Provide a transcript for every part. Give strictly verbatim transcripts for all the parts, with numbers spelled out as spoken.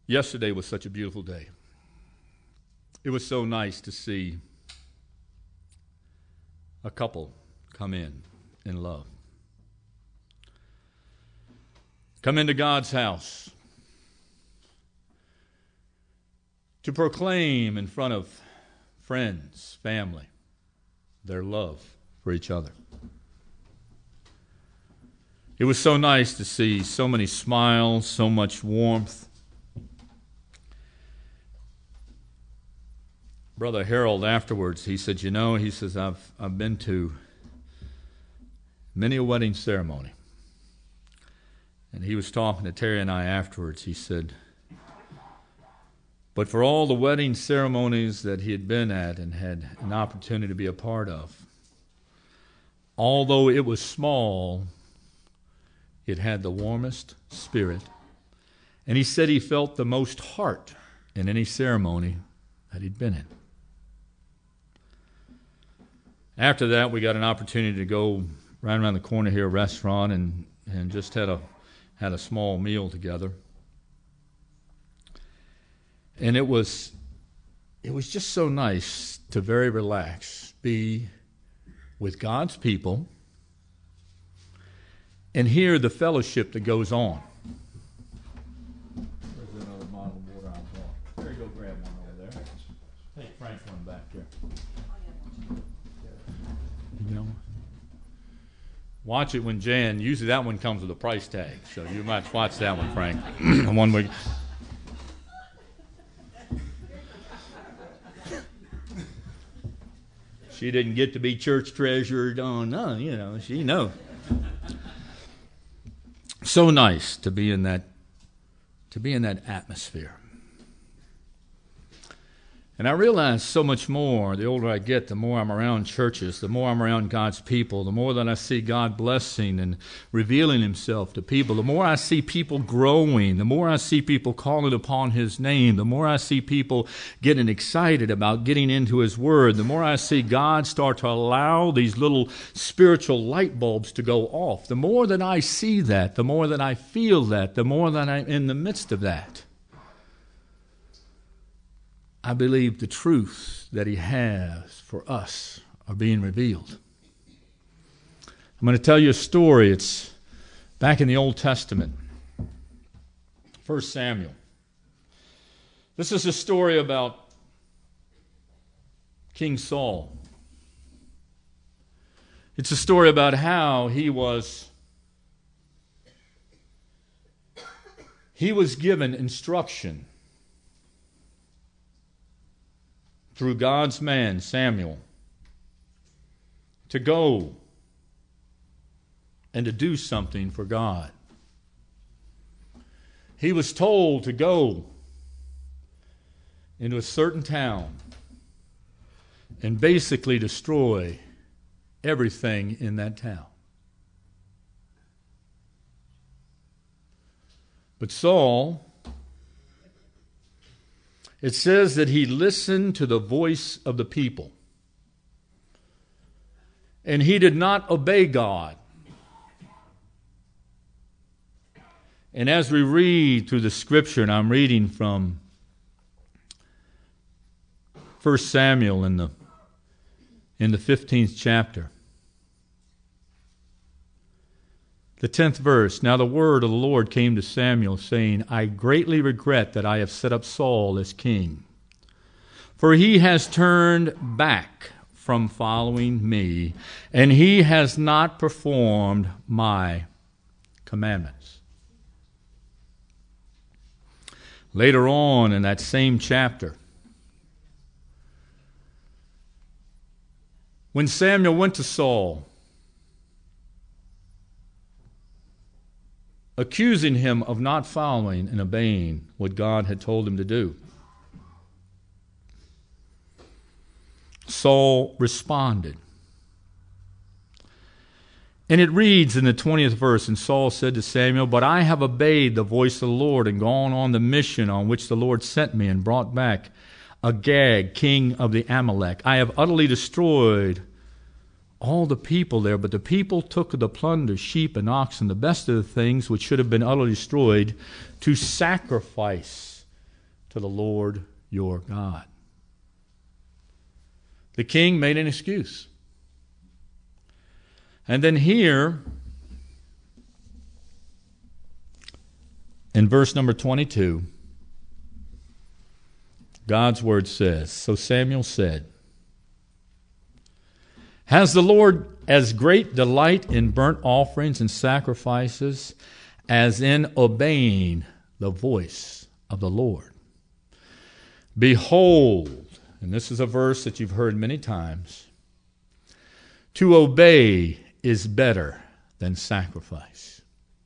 Yesterday was such a beautiful day. It was so nice to see a couple come in in love. Come into God's house to proclaim in front of friends, family, their love for each other. It was so nice to see so many smiles, so much warmth. Brother Harold afterwards, he said, you know, he says, I've I've been to many a wedding ceremony. And he was talking to Terry and I afterwards. He said, but for all the wedding ceremonies that he had been at and had an opportunity to be a part of, although it was small, it had the warmest spirit. And he said he felt the most heart in any ceremony that he'd been in. After that, we got an opportunity to go right around the corner here, a restaurant, and, and just had a had a small meal together. And it was it was just so nice to very relaxed be with God's people and hear the fellowship that goes on. There's another bottle of water on top. There you go, grab one over there. Take Frank one back there. You know, watch it when Jan, usually that one comes with a price tag, so you might watch that one, Frank. One week. She didn't get to be church treasurer. Oh, no, you know, she knows. So nice to be in that, to be in that atmosphere. And I realize so much more, the older I get, the more I'm around churches, the more I'm around God's people, the more that I see God blessing and revealing himself to people, the more I see people growing, the more I see people calling upon his name, the more I see people getting excited about getting into his word, the more I see God start to allow these little spiritual light bulbs to go off. The more that I see that, the more that I feel that, the more that I'm in the midst of that, I believe the truths that he has for us are being revealed. I'm going to tell you a story. It's back in the Old Testament. First Samuel. This is a story about King Saul. It's a story about how he was he was given instruction through God's man, Samuel, to go and to do something for God. He was told to go into a certain town and basically destroy everything in that town. But Saul, it says that he listened to the voice of the people. And he did not obey God. And as we read through the scripture, and I'm reading from First Samuel in the, in the fifteenth chapter. The tenth verse, now the word of the Lord came to Samuel, saying, I greatly regret that I have set up Saul as king, for he has turned back from following me, and he has not performed my commandments. Later on in that same chapter, when Samuel went to Saul, accusing him of not following and obeying what God had told him to do, Saul responded. And it reads in the twentieth verse, and Saul said to Samuel, but I have obeyed the voice of the Lord and gone on the mission on which the Lord sent me and brought back Agag, king of the Amalek. I have utterly destroyed all the people there, but the people took the plunder, sheep and oxen, the best of the things which should have been utterly destroyed, to sacrifice to the Lord your God. The king made an excuse. And then here, in verse number twenty-two, God's word says, so Samuel said, has the Lord as great delight in burnt offerings and sacrifices as in obeying the voice of the Lord? Behold, and this is a verse that you've heard many times, to obey is better than sacrifice.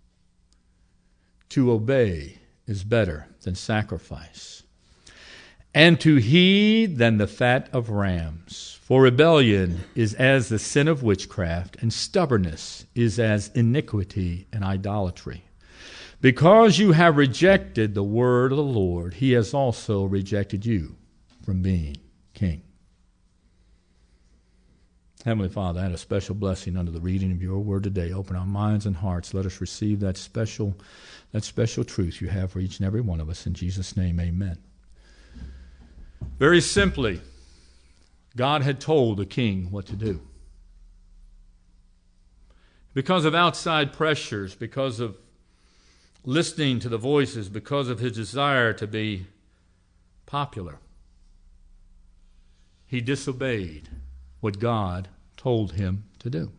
To obey is better than sacrifice, and to heed than the fat of rams. For rebellion is as the sin of witchcraft, and stubbornness is as iniquity and idolatry. Because you have rejected the word of the Lord, he has also rejected you from being king. Heavenly Father, add a special blessing under the reading of your word today. Open our minds and hearts. Let us receive that special, that special truth you have for each and every one of us. In Jesus' name, amen. Very simply, God had told the king what to do. Because of outside pressures, because of listening to the voices, because of his desire to be popular, he disobeyed what God told him to do.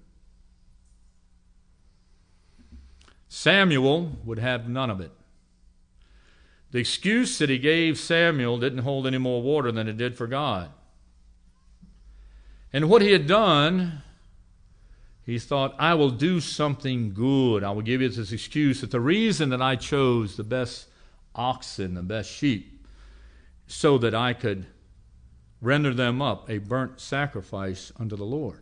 Samuel would have none of it. The excuse that he gave Samuel didn't hold any more water than it did for God. And what he had done, he thought, I will do something good. I will give you this excuse that the reason that I chose the best oxen, the best sheep, so that I could render them up a burnt sacrifice unto the Lord.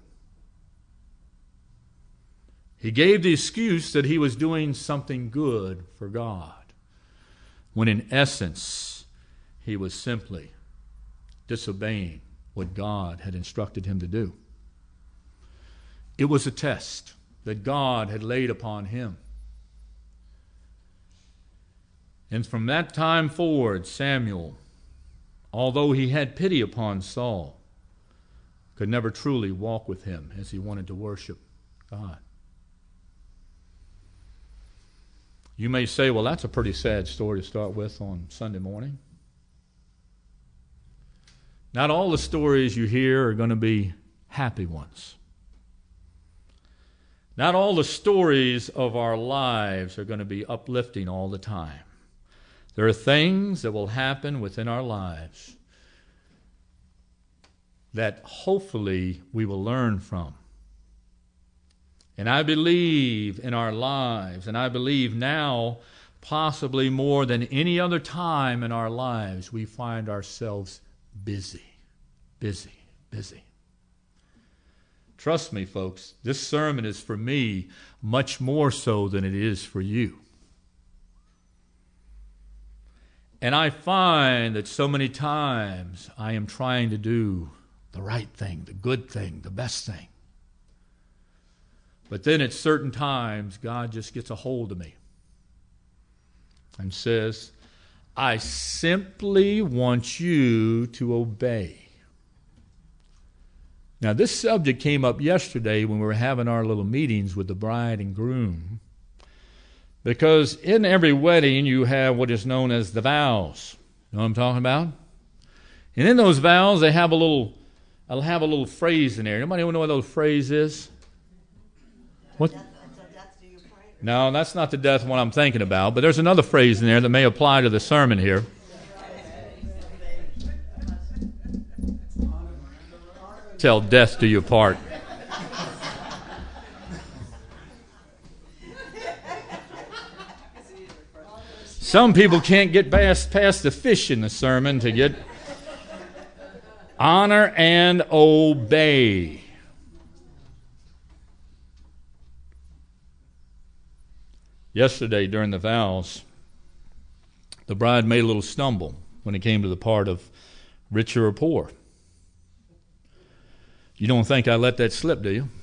He gave the excuse that he was doing something good for God, when in essence he was simply disobeying what God had instructed him to do. It was a test that God had laid upon him. And from that time forward, Samuel, although he had pity upon Saul, could never truly walk with him as he wanted to worship God. You may say, well, that's a pretty sad story to start with on Sunday morning. Not all the stories you hear are going to be happy ones. Not all the stories of our lives are going to be uplifting all the time. There are things that will happen within our lives that hopefully we will learn from. And I believe in our lives, and I believe now, possibly more than any other time in our lives, we find ourselves busy, busy, busy. Trust me, folks, this sermon is for me much more so than it is for you. And I find that so many times I am trying to do the right thing, the good thing, the best thing. But then at certain times, God just gets a hold of me and says, I simply want you to obey. Now, this subject came up yesterday when we were having our little meetings with the bride and groom, because in every wedding you have what is known as the vows. You know what I'm talking about? And in those vows, they have a little, I'll have a little phrase in there. Anybody know what that phrase is? What? No, that's not the death one I'm thinking about, but there's another phrase in there that may apply to the sermon here. Till death do you part. Some people can't get past, past the fish in the sermon to get honor and obey. Yesterday during the vows, the bride made a little stumble when it came to the part of richer or poor. You don't think I let that slip, do you?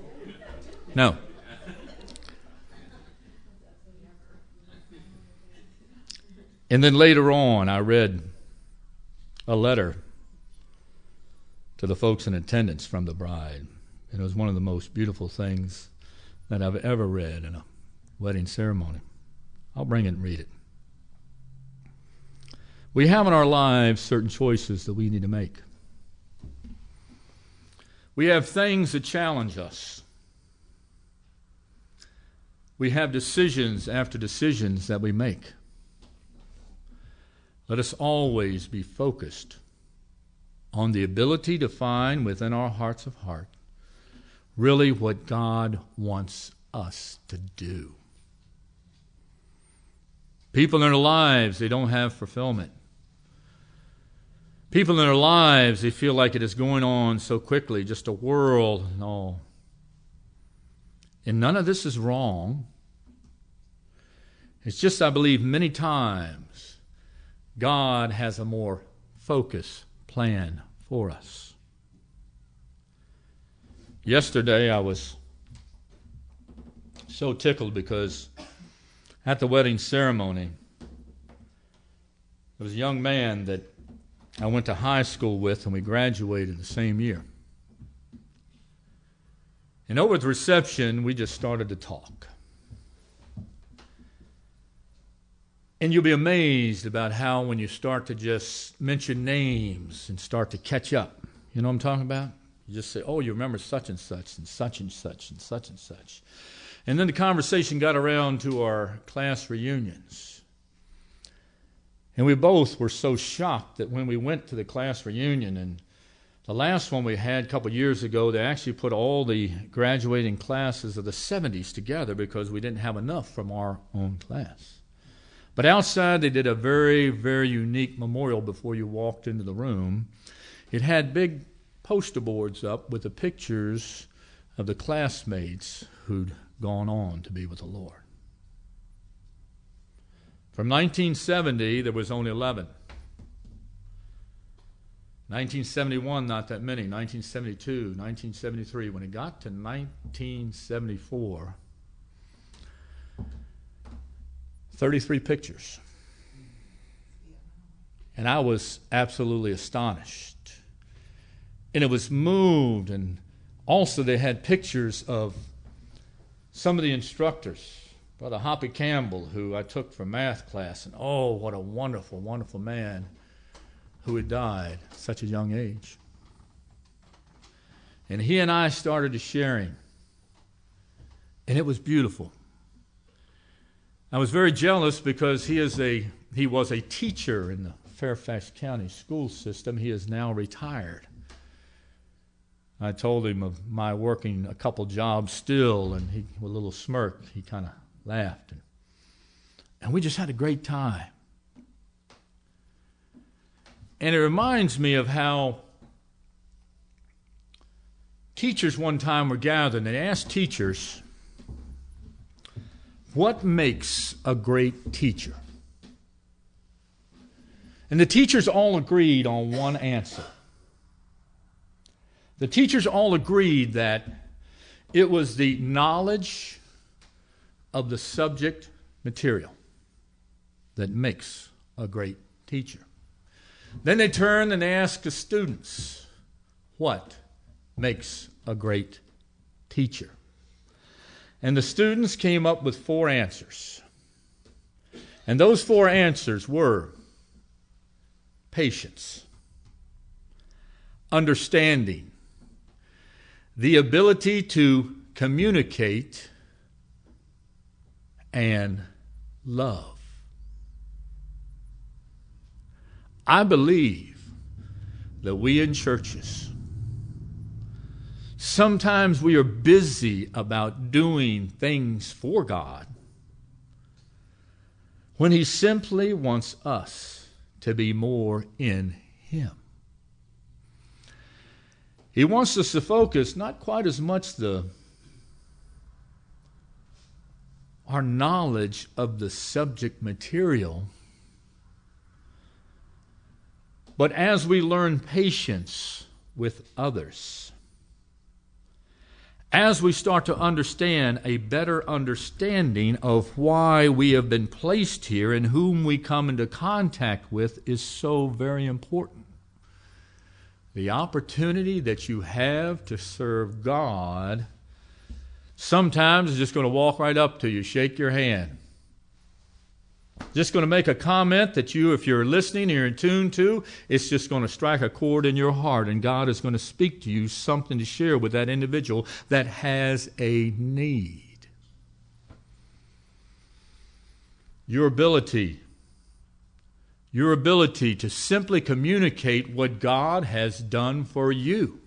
No. And then later on, I read a letter to the folks in attendance from the bride. And it was one of the most beautiful things that I've ever read in a wedding ceremony. I'll bring it and read it. We have in our lives certain choices that we need to make. We have things that challenge us. We have decisions after decisions that we make. Let us always be focused on the ability to find within our hearts of heart really what God wants us to do. People in their lives, they don't have fulfillment. People in their lives, they feel like it is going on so quickly, just a whirl and all. And none of this is wrong. It's just, I believe, many times God has a more focused plan for us. Yesterday, I was so tickled because at the wedding ceremony, there was a young man that I went to high school with, and we graduated the same year. And over at the reception, we just started to talk. And you'll be amazed about how when you start to just mention names and start to catch up, you know what I'm talking about? You just say, oh, you remember such and such and such and such and such and such. And then the conversation got around to our class reunions. And we both were so shocked that when we went to the class reunion, and the last one we had a couple years ago, they actually put all the graduating classes of the seventies together because we didn't have enough from our own class. But outside, they did a very, very unique memorial before you walked into the room. It had big poster boards up with the pictures of the classmates who'd gone on to be with the Lord. From nineteen seventy, there was only eleven. nineteen seventy-one, not that many. nineteen seventy-two, nineteen seventy-three. When it got to nineteen seventy-four, thirty-three pictures. And I was absolutely astonished. And it was moved, and also they had pictures of some of the instructors. Brother Hoppy Campbell, who I took from math class, and oh, what a wonderful, wonderful man who had died at such a young age. And he and I started to sharing, and it was beautiful. I was very jealous because he is a he was a teacher in the Fairfax County school system. He is now retired. I told him of my working a couple jobs still, and he, with a little smirk, he kind of laughed. And, and we just had a great time. And it reminds me of how teachers one time were gathered, and they asked teachers, what makes a great teacher? And the teachers all agreed on one answer. The teachers all agreed that it was the knowledge of the subject material that makes a great teacher. Then they turned and they asked the students, what makes a great teacher? And the students came up with four answers. And those four answers were patience, understanding, the ability to communicate, and love. I believe that we in churches, sometimes we are busy about doing things for God when He simply wants us to be more in Him. He wants us to focus not quite as much the our knowledge of the subject material, but as we learn patience with others, as we start to understand a better understanding of why we have been placed here and whom we come into contact with is so very important. The opportunity that you have to serve God sometimes is just going to walk right up to you, shake your hand. Just going to make a comment that you, if you're listening, you're in tune to, it's just going to strike a chord in your heart, and God is going to speak to you something to share with that individual that has a need. Your ability, your ability to simply communicate what God has done for you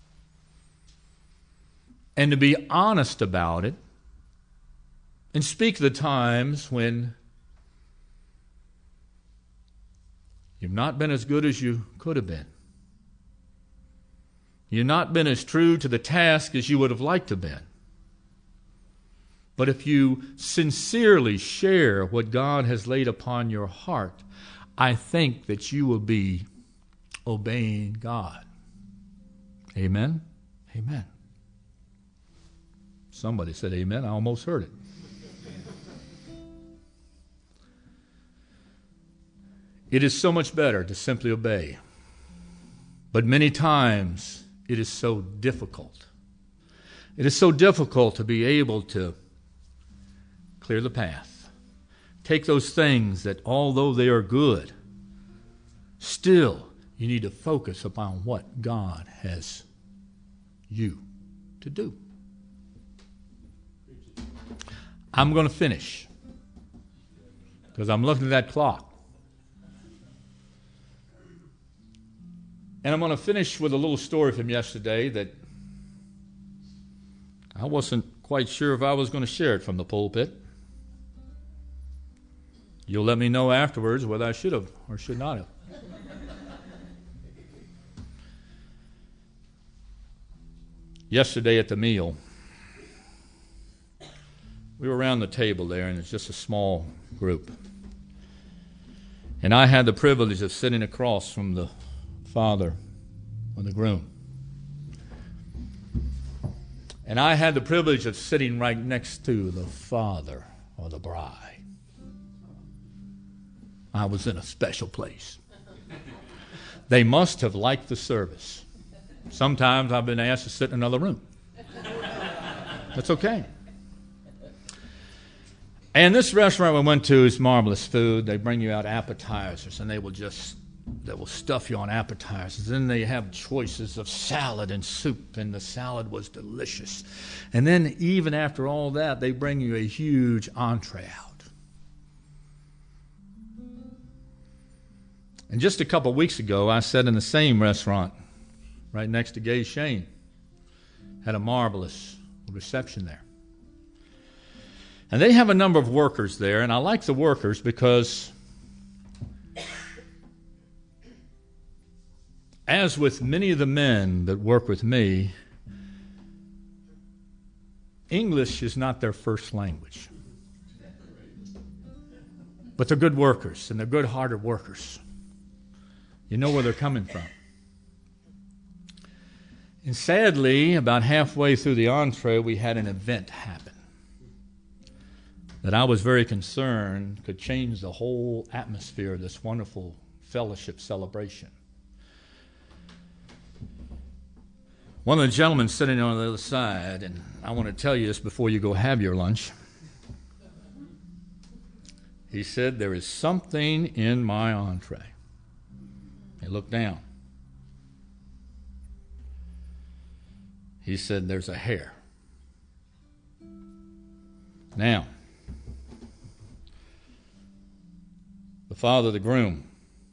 and to be honest about it and speak the times when you've not been as good as you could have been. You've not been as true to the task as you would have liked to have been. But if you sincerely share what God has laid upon your heart, I think that you will be obeying God. Amen? Amen. Somebody said amen. I almost heard it. It is so much better to simply obey. But many times it is so difficult. It is so difficult to be able to clear the path. Take those things that, although they are good, still you need to focus upon what God has you to do. I'm going to finish because I'm looking at that clock. And I'm going to finish with a little story from yesterday that I wasn't quite sure if I was going to share it from the pulpit. You'll let me know afterwards whether I should have or should not have. Yesterday at the meal, we were around the table there, and it's just a small group. And I had the privilege of sitting across from the father or the groom. And I had the privilege of sitting right next to the father or the bride. I was in a special place. They must have liked the service. Sometimes I've been asked to sit in another room. That's okay. And this restaurant we went to is marvelous food. They bring you out appetizers, and they will just They will stuff you on appetizers. Then they have choices of salad and soup, and the salad was delicious. And then even after all that, they bring you a huge entree out. And just a couple of weeks ago, I sat in the same restaurant right next to Gay Shane. Had a marvelous reception there. And they have a number of workers there, and I like the workers because, as with many of the men that work with me, English is not their first language. But they're good workers, and they're good-hearted workers. You know where they're coming from. And sadly, about halfway through the entree, we had an event happen that I was very concerned could change the whole atmosphere of this wonderful fellowship celebration. One of the gentlemen sitting on the other side, and I want to tell you this before you go have your lunch, he said, "There is something in my entree." He looked down. He said, "There's a hair." Now, the father of the groom,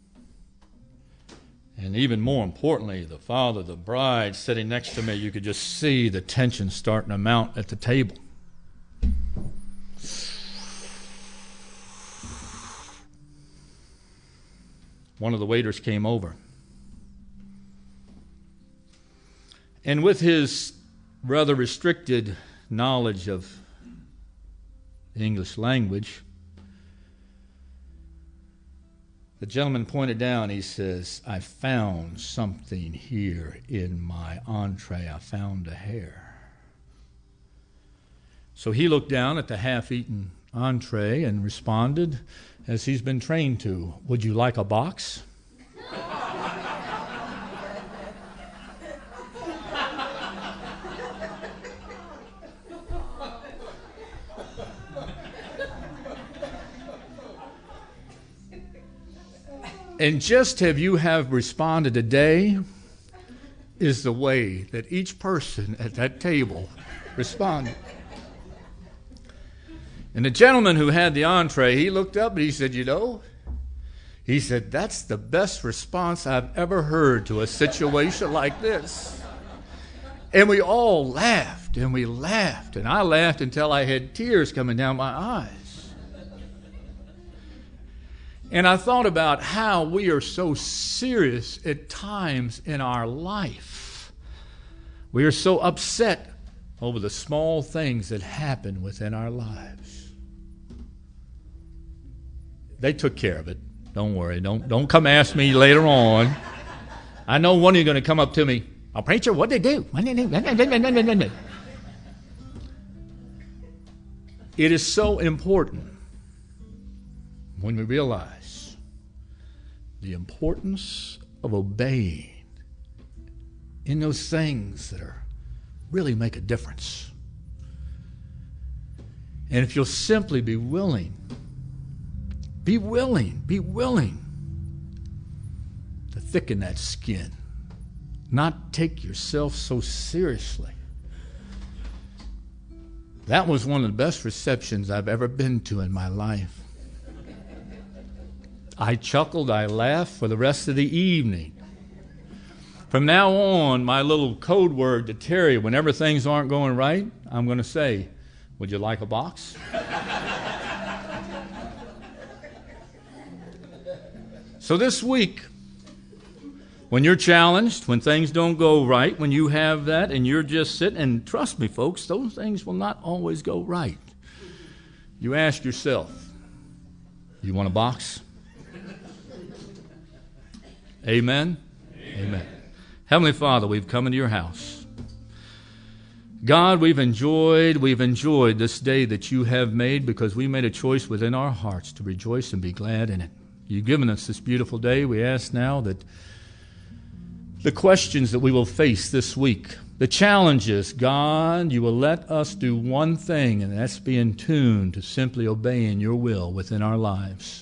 and even more importantly, the father of the bride sitting next to me, you could just see the tension starting to mount at the table. One of the waiters came over. And with his rather restricted knowledge of the English language, the gentleman pointed down. He says, "I found something here in my entree. I found a hair." So he looked down at the half-eaten entree and responded, as he's been trained to, "Would you like a box?" And just have you have responded today is the way that each person at that table responded. And the gentleman who had the entree, he looked up and he said, you know, he said, that's the best response I've ever heard to a situation like this. And we all laughed and we laughed. And I laughed until I had tears coming down my eyes. And I thought about how we are so serious at times in our life. We are so upset over the small things that happen within our lives. They took care of it. Don't worry. Don't, don't come ask me later on. I know one of you are going to come up to me. "Oh, preacher, what did they do?" It is so important when we realize the importance of obeying in those things that are really make a difference. And if you'll simply be willing, be willing, be willing to thicken that skin, not take yourself so seriously. That was one of the best receptions I've ever been to in my life. I chuckled, I laughed for the rest of the evening. From now on, my little code word to Terry, whenever things aren't going right, I'm going to say, "Would you like a box?" So this week, when you're challenged, when things don't go right, when you have that and you're just sitting, and trust me, folks, those things will not always go right. You ask yourself, you want a box? Amen? Amen? Amen. Heavenly Father, we've come into your house. God, we've enjoyed, we've enjoyed this day that you have made because we made a choice within our hearts to rejoice and be glad in it. You've given us this beautiful day. We ask now that the questions that we will face this week, the challenges, God, you will let us do one thing, and that's be in tune to simply obeying your will within our lives.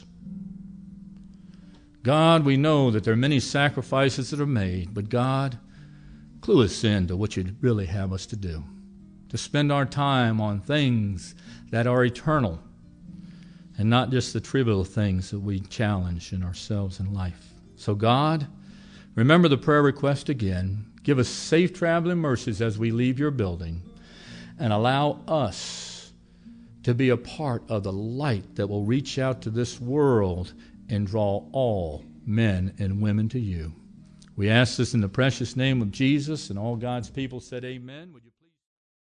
God, we know that there are many sacrifices that are made, but God, clue us in to what you'd really have us to do, to spend our time on things that are eternal and not just the trivial things that we challenge in ourselves in life. So God, remember the prayer request again. Give us safe traveling mercies as we leave your building, and allow us to be a part of the light that will reach out to this world and draw all men and women to you. We ask this in the precious name of Jesus, and all God's people said amen. Would you